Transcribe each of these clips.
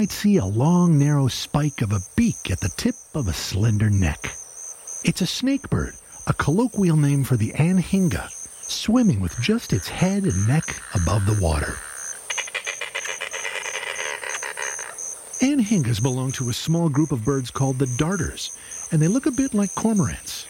might see a long, narrow spike of a beak at the tip of a slender neck. It's a snakebird, a colloquial name for the anhinga, swimming with just its head and neck above the water. Anhingas belong to a small group of birds called the darters, and they look a bit like cormorants.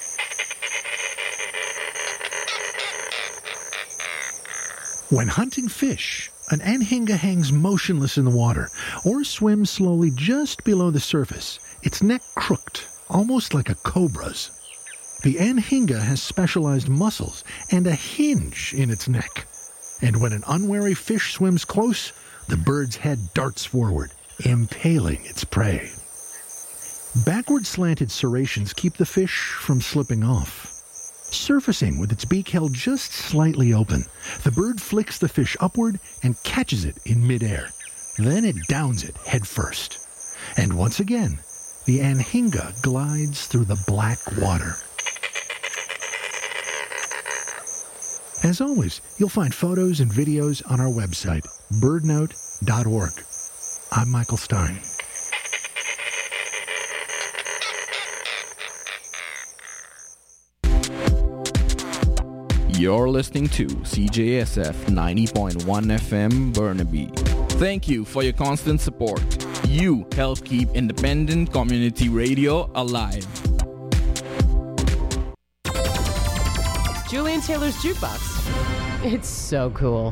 When hunting fish, an anhinga hangs motionless in the water or swims slowly just below the surface, its neck crooked, almost like a cobra's. The anhinga has specialized muscles and a hinge in its neck. And when an unwary fish swims close, the bird's head darts forward, impaling its prey. Backward slanted serrations keep the fish from slipping off. Surfacing with its beak held just slightly open, the bird flicks the fish upward and catches it in midair. Then it downs it head first. And once again, the anhinga glides through the black water. As always, you'll find photos and videos on our website, birdnote.org. I'm Michael Stein. You're listening to CJSF 90.1 FM Burnaby. Thank you for your constant support. You help keep independent community radio alive. Julian Taylor's Jukebox. It's so cool.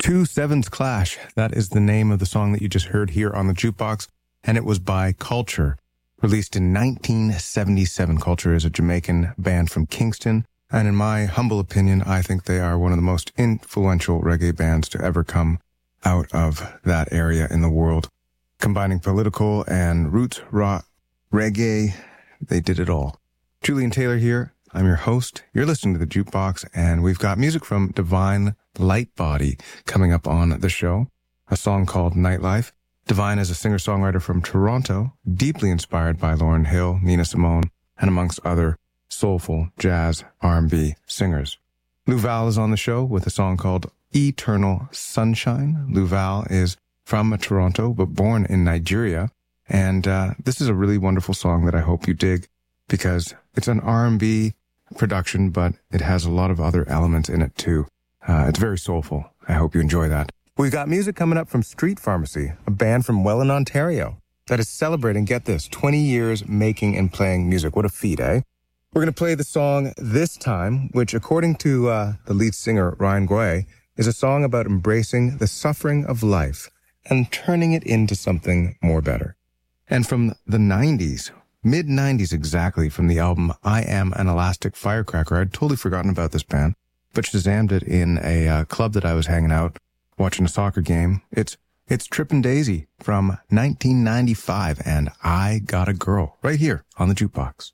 Two Sevens Clash. That is the name of the song that you just heard here on the Jukebox, and it was by Culture, released in 1977. Culture is a Jamaican band from Kingston, and in my humble opinion, I think they are one of the most influential reggae bands to ever come out of that area in the world. Combining political and roots rock reggae, they did it all. Julian Taylor here. I'm your host. You're listening to the Jukebox, and we've got music from Divine Lightbody coming up on the show, a song called Nightlife. Divine is a singer-songwriter from Toronto, deeply inspired by Lauryn Hill, Nina Simone, and amongst other soulful jazz R&B singers. Lou Val is on the show with a song called Eternal Sunshine. Lou Val is from Toronto, but born in Nigeria, and this is a really wonderful song that I hope you dig, because it's an R&B production, but it has a lot of other elements in it too. It's very soulful. I hope you enjoy that. We've got music coming up from Street Pharmacy, a band from Welland, Ontario, that is celebrating, get this, 20 years making and playing music. What a feat, eh? We're going to play the song This Time, which, according to the lead singer, Ryan Guay, is a song about embracing the suffering of life and turning it into something more better. And from the 90s, mid-90s exactly, from the album I Am an Elastic Firecracker. I'd totally forgotten about this band, but Shazammed it in a club that I was hanging out, watching a soccer game. It's Trippin' Daisy from 1995, and I Got a Girl, right here on the Jukebox.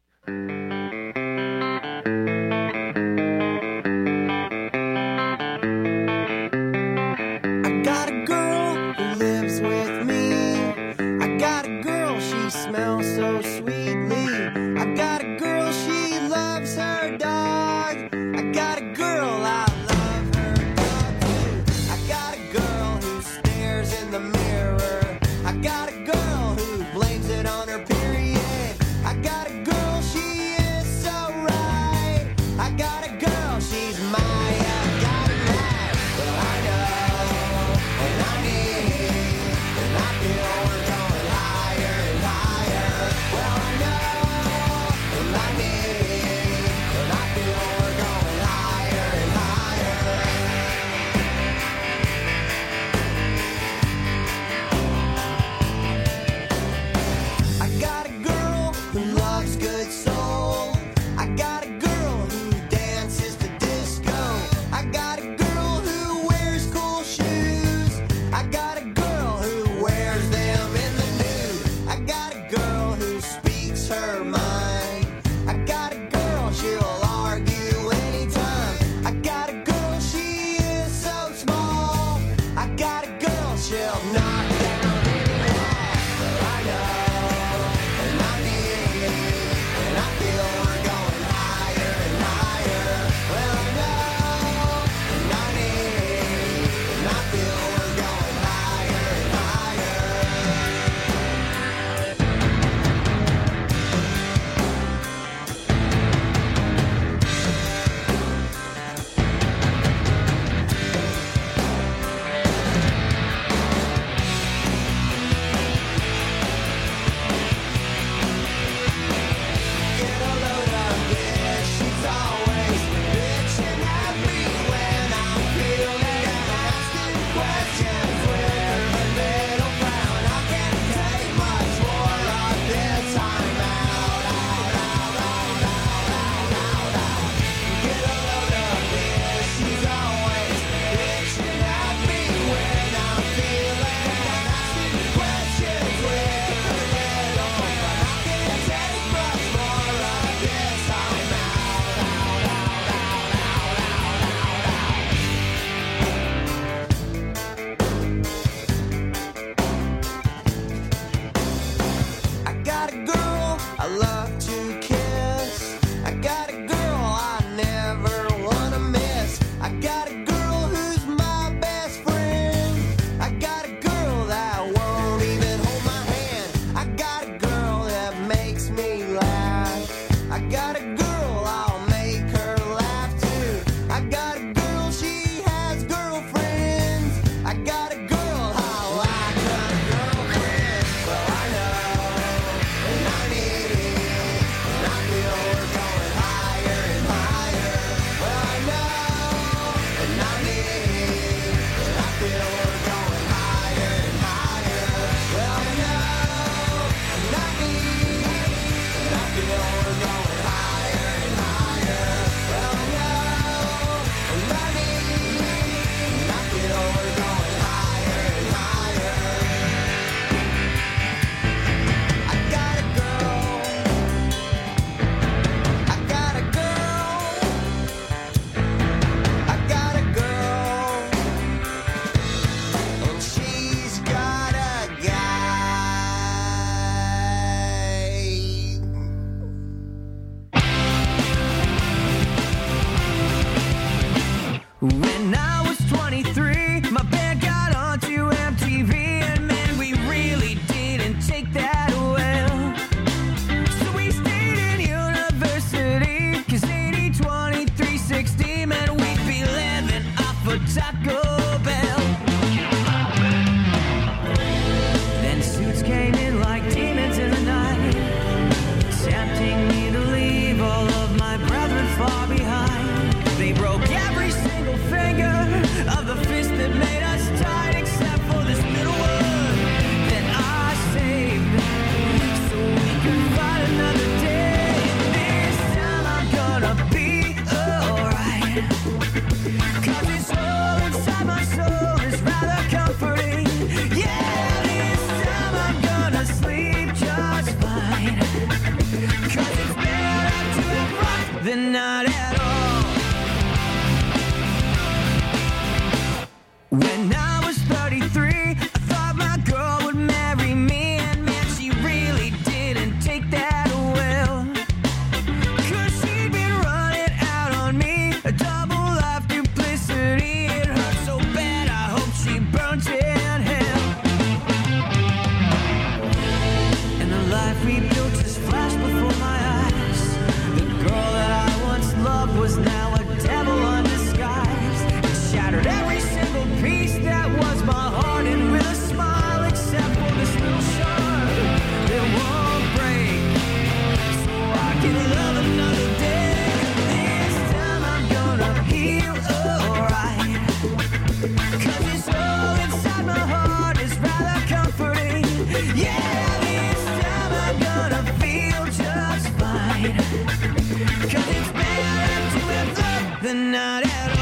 I got a girl who lives with me. I got a girl, she smells so sweetly. I got a girl, she loves her dog. I got a girl, I love her dog too. I got a girl who stares in the mirror. I got a girl who blames it on her period. I got a girl, she is so right. I got a girl, she's my guiding light. Well, I know, and I need, and I feel we're going higher and higher. Well, I know, and I need, and I feel we're going higher and higher. I got a girl who loves good soul. I got a girl who dances to disco. I got a girl who wears cool shoes. I got a girl who wears them in the nude. I got a girl who speaks her mind. I got a girl, she'll argue anytime. I got a girl, she is so small. I got a girl, she'll knock down any wall. I know, and I need, and I feel we're going higher and higher. Well, I know, and I need, and I feel we're going higher and higher. Get a load of this, she's always bitching at me when I'm feeling down. Asking questions with her little frown. I can't take much more of this. I'm out. Get a load of this, she's always bitching at me when I'm feeling down. Asking questions with her little frown. I can't take much more of this. I'm out. I got a girl I love to kiss. I got a girl I never wanna miss. I got a girl who's my best friend. I got a girl that won't even hold my hand. I got a girl that makes me laugh. I got a girl, I'll make her laugh too. I got a girl, she has girlfriends. I got a girl, I like a girlfriend. Well, I know, and I need, and I feel we're going higher and higher. Well, I know, and I need, and I feel When I was 23, my band got onto MTV, and man, we really didn't take that well. So we stayed in university, cause 80, 20, 360, man, we'd be living off a Taco Bell. Then suits came in like demons in the night, tempting me to leave all of my brethren far behind. They broke every single finger of the fist that made us tight, except for this little one that I saved, so we could fight another day. This time I'm gonna be alright, cause it's all inside my soul is rather comforting. Yeah, this time I'm gonna sleep just fine, cause it's better to have rocked than not at all. When I was 33, I thought my girl would marry me, and man, she really didn't take that well. Cause she'd been running out on me, a double life duplicity. It hurt so bad, I hope she burnt in hell. And the life we built just flashed before my eyes. The girl that I once loved was now a devil undisguised. It shattered every single piece that was my heart, and with a smile, except for this little shard that won't break, so I can love another day. This time I'm gonna heal alright, cause it's all inside my heart is rather comforting. Yeah, this time I'm gonna feel just fine, cause it's better to have love than not at all.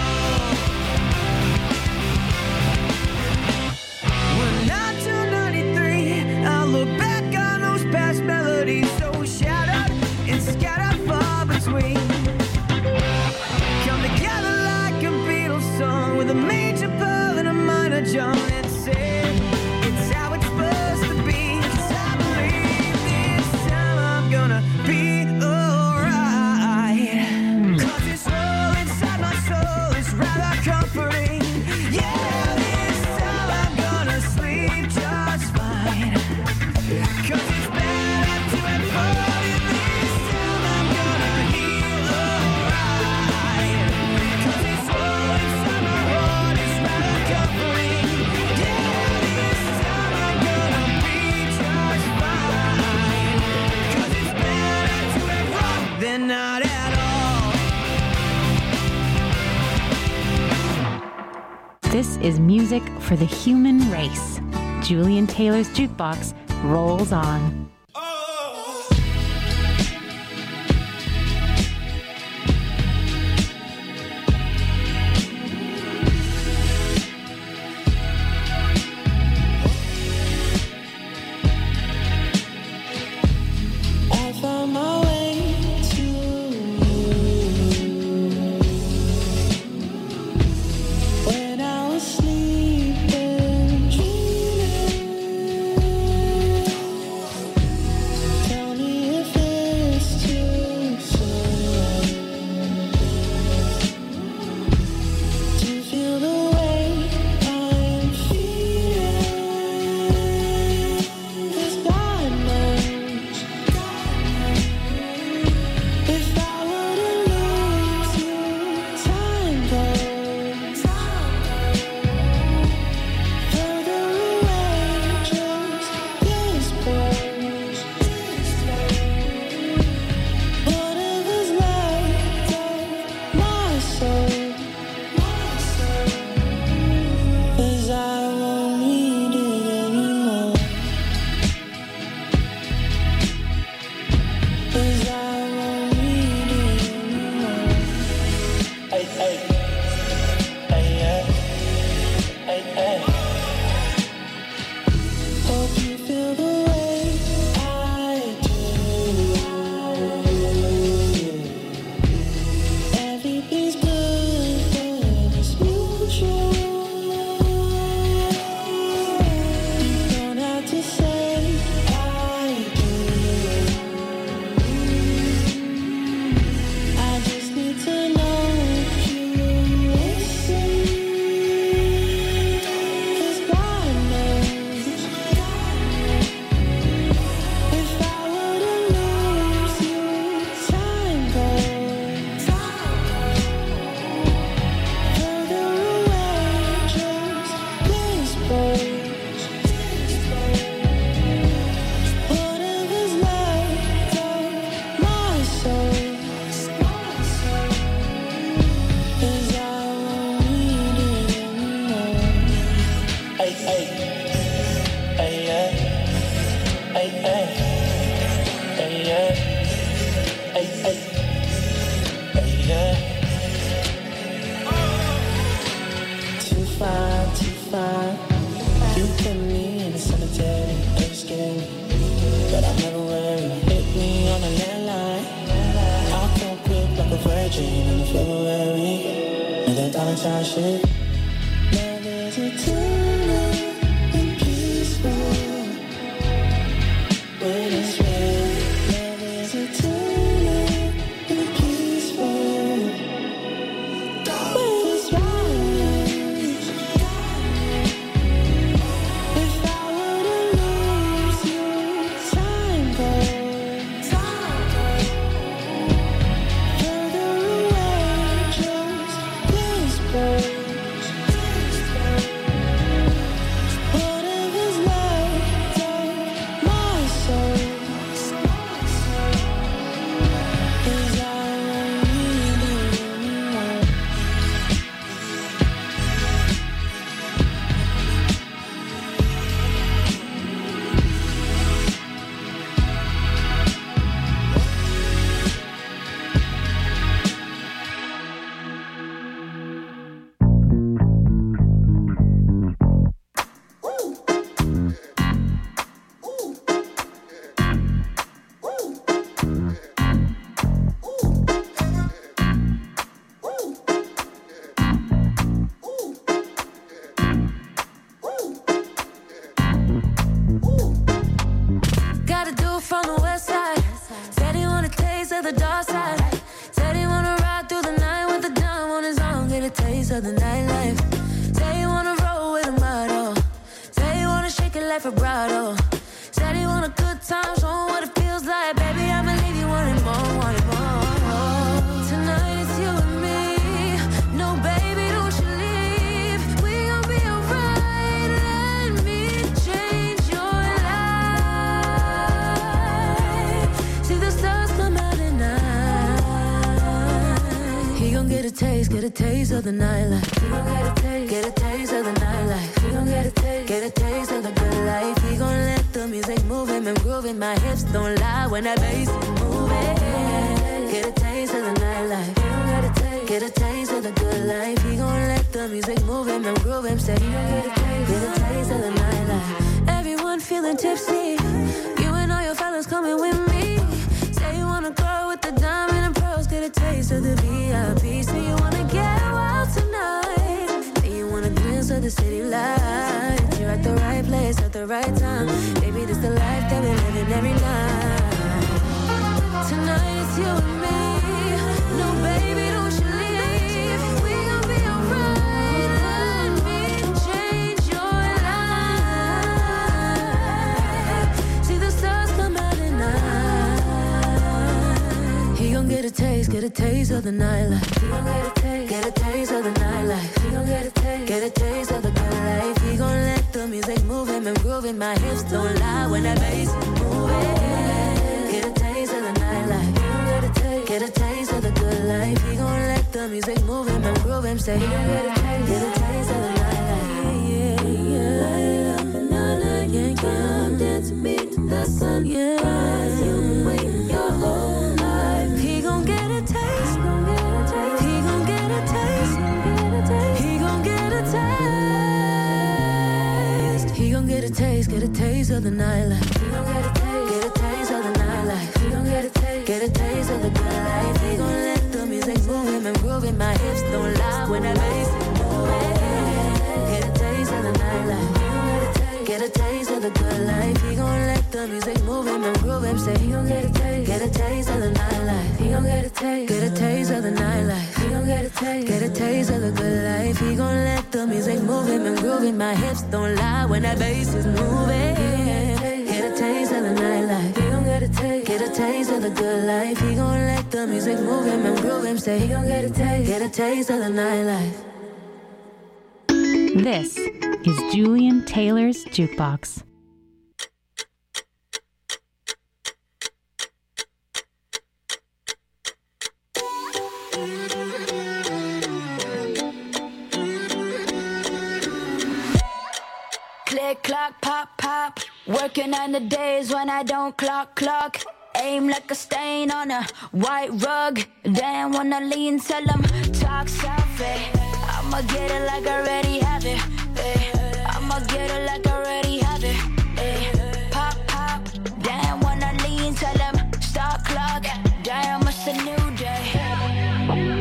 When I turn 93, I'll look back on those past melodies, so shattered and scattered far between. Come together like a Beatles song, with a major Pearl and a minor John, and say it's how it's supposed to be. Cause I believe this time I'm gonna be alright, cause it's all inside my soul is rather comforting. Yeah, this time I'm gonna sleep just fine, cause it's better to have fun. This time I'm gonna heal alright, cause it's all inside my heart is rather comforting. Yeah, this time I'm gonna be just fine, cause it's better to have rock than not at all. This is music for the human race. Julian Taylor's Jukebox rolls on. I found my way to you when I was sleeping, dreaming. Jean in the February, and that Valentine shit. Now there's a tune and peaceful. When it's red, now there's a tune and peaceful. When it's right, if I were to lose you, time goes further away, just whispers. Whatever's left of my soul is all I need anymore. Got a dude from the west side. Said he want a taste of the dark side. Said he wanna ride through the night with the dime on his arm, get a taste of the nightlife. Say he wanna roll with a model. Say he wanna shake it like vibrato. Said he want a good time, show him what it feels like. Baby, I believe you want it more, want it more. Tonight it's you and me. No, baby, don't you leave. We gon' be alright. Let me change your life. See the stars come out at night. He gon' get a taste of the nightlife. He gon' get a taste of the nightlife. He gon' get a taste of the good life. He gon' let the music move him and groove him. My hips don't lie when that bass is moving. Get a taste of the nightlife. He gon' get a taste of the good life. He gon' let the music move him and groove him. Say he gon' get a taste of the nightlife. Everyone feeling tipsy. You and all your fellas coming with me. Say you wanna go with the diamond and pearls. Get a taste of the VIP. Say you wanna get wild tonight. Say you wanna glimpse of the city lights. You're at the right place at the right time. Baby, this the life that we're living every night. Tonight it's you and me. No, baby, don't you leave. We gon' be alright. Let me change your life. See the stars come out at night. He gon' get a taste of the nightlife. He gon' get a taste of the nightlife. He gon' get a taste of the good life. He gon' let the music move him and groove him. My hips don't lie when that bass is moving. Get a taste of the nightlife. He gon' get a taste of the good life. He gon' let the music move him and groove him. Say he gon' get a taste of the nightlife. Yeah, yeah. Light up another night, come dance with me to the sun. Yeah, you've been waiting your whole life. He gon' get a taste. He gon' get a taste. He gon' get a taste. He gon' get a taste of the nightlife. He gon' get a taste of the nightlife. He gon' get a taste of the good life. He gon' let the music move him and groove him. My hips don't lie when that bass is moving. Get a taste of the nightlife. He gon' get a taste of the good life. He gon' let the music move him and groove him. Say he gon' get a taste of the nightlife. He gon' get a taste of the nightlife. He gon' get a taste of the good life. He gon' let the music move him and groove him. My hips don't lie when that bass is moving. Get a taste of the nightlife. He gon' get a taste of the good life. He gon' let the music move him and groove him. Say he gon' get a taste of the nightlife. This is Julian Taylor's Jukebox. Click, clock, pop, pop. Working on the days when I don't clock. Aim like a stain on a white rug. Damn, wanna lean, tell them talk selfie. I'ma get it like I already have it. I'ma get it like I already have it. Pop, pop. Damn, wanna lean, tell them start clock. Damn, it's a new day.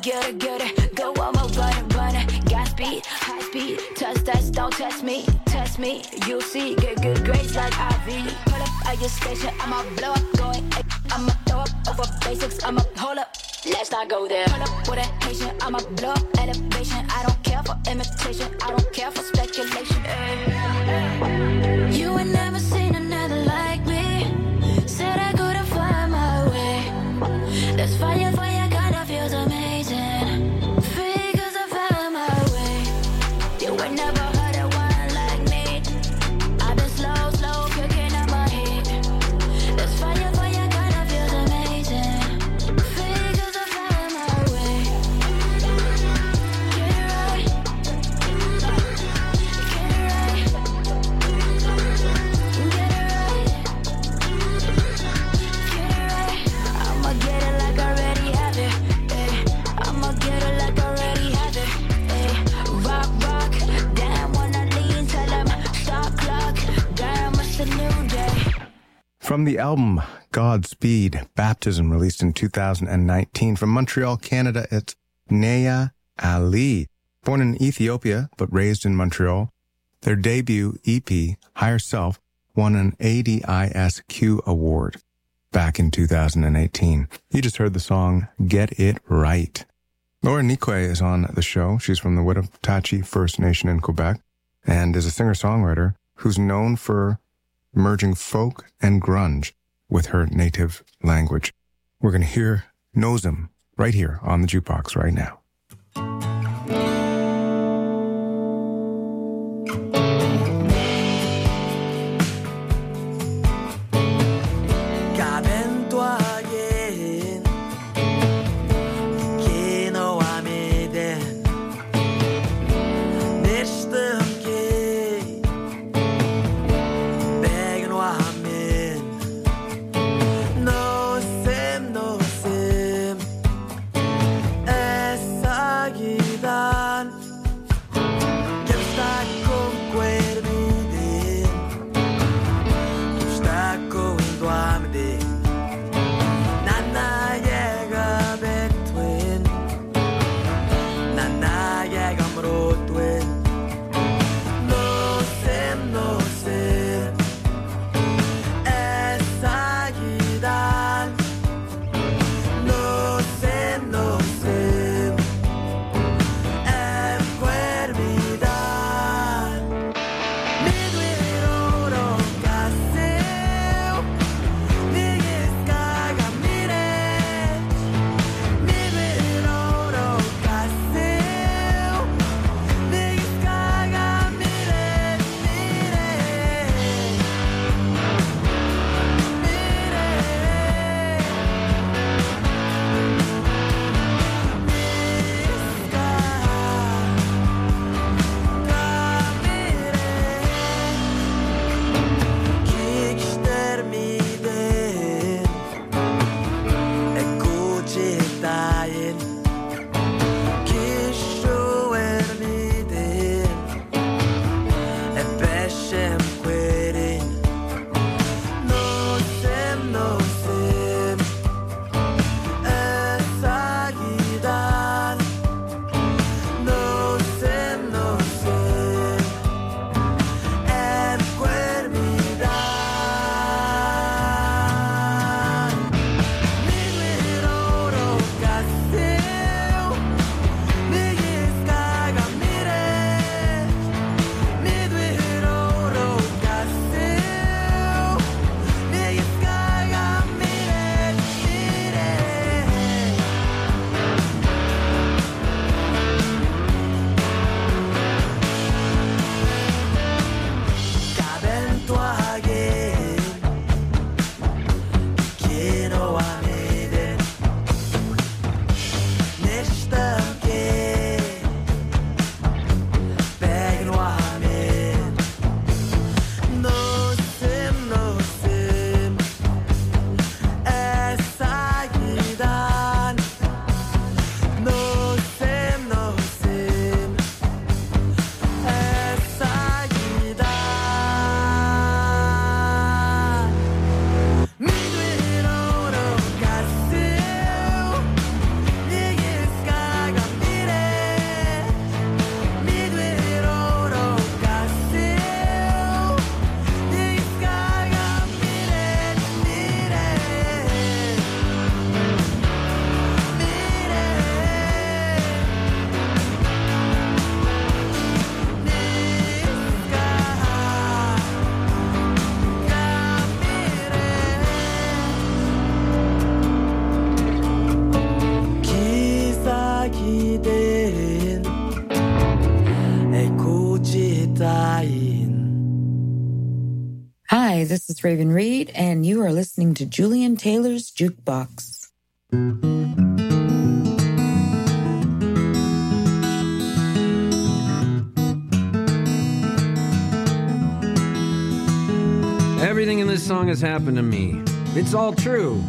get it. Go on my running. Got speed, high speed. Test, don't test me. Test me, you'll see. Get good grades like IV. Pull up at your station, I'ma blow up. Going, I'ma throw up over basics. I'ma hold up. Let's not go there. Pull up with a Haitian, I'ma blow up. Elevation, I don't care for imitation. I don't care for speculation. You ain't never seen another like me. Said I couldn't find my way. There's fire for your kind of feels amazing. Free 'cause I found my way. You ain't never heard of one like me. I've been slow, cooking up my heat. There's fire for your kind of feels amazing. Free 'cause I found my way. Get it right. Get it right. Get it right. Get it right. I'ma get it like I already have it. I'ma get it like I already have it. Rock, damn when I lean, tell them stop clock. Damn, it's a new day. From the album Godspeed, Baptism, released in 2019. From Montreal, Canada, it's Naya Ali. Born in Ethiopia, but raised in Montreal. Their debut EP, Higher Self, won an ADISQ award back in 2018. You just heard the song Get It Right. Laura Nikwe is on the show. She's from the Wet'atachi First Nation in Quebec and is a singer-songwriter who's known for merging folk and grunge with her native language. We're going to hear Nozem right here on the Jukebox right now. No sim, essa Hi, this is Raven Reed, and you are listening to Julian Taylor's Jukebox. Everything in this song has happened to me. It's all true.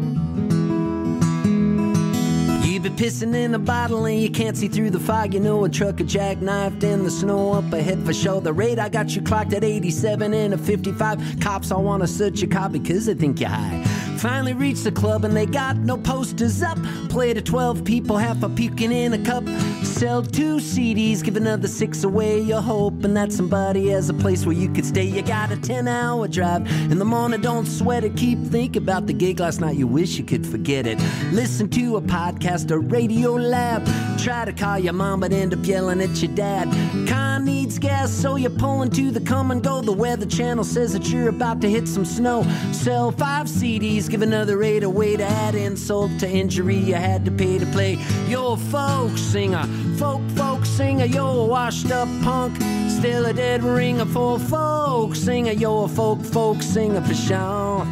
You've been pissing in a bottle and you can't see through the fog. You know a truck a jackknifed in the snow up ahead for show. The rate I got you clocked at 87 and a 55. Cops all want to search your car because they think you're high. Finally reached the club and they got no posters up. Play to 12 people, half a puking in a cup. Sell 2 CDs, give another 6 away. You're hoping that somebody has a place where you could stay. You got a 10-hour drive in the morning, don't sweat it. Keep thinking about the gig last night, you wish you could forget it. Listen to a podcast or Radio Lab. Try to call your mom but end up yelling at your dad. Car needs gas so you're pulling to the come and go. The Weather Channel says that you're about to hit some snow. Sell 5 CDs, give another 8 away. To add insult to injury, you had to pay to play. You're a folk singer, folk singer. You're a washed up punk, still a dead ringer. For folk singer, you're a folk singer for sure.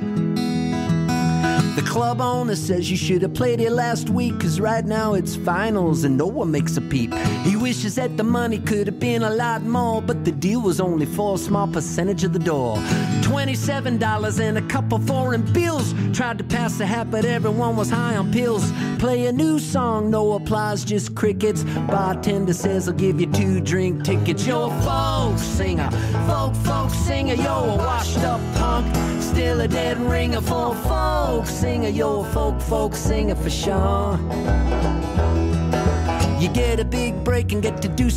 The club owner says you should have played it last week, cause right now it's finals and no one makes a peep. He wishes that the money could have been a lot more, but the deal was only for a small percentage of the door. $27 and a couple foreign bills. Tried to pass the hat but everyone was high on pills. Play a new song, no applause, just crickets. Bartender says I'll give you 2 drink tickets. You're a folk singer, folk singer. You're a washed up punk, still a dead ringer. For folk singer, you're a folk singer for sure. You get a big break and get to do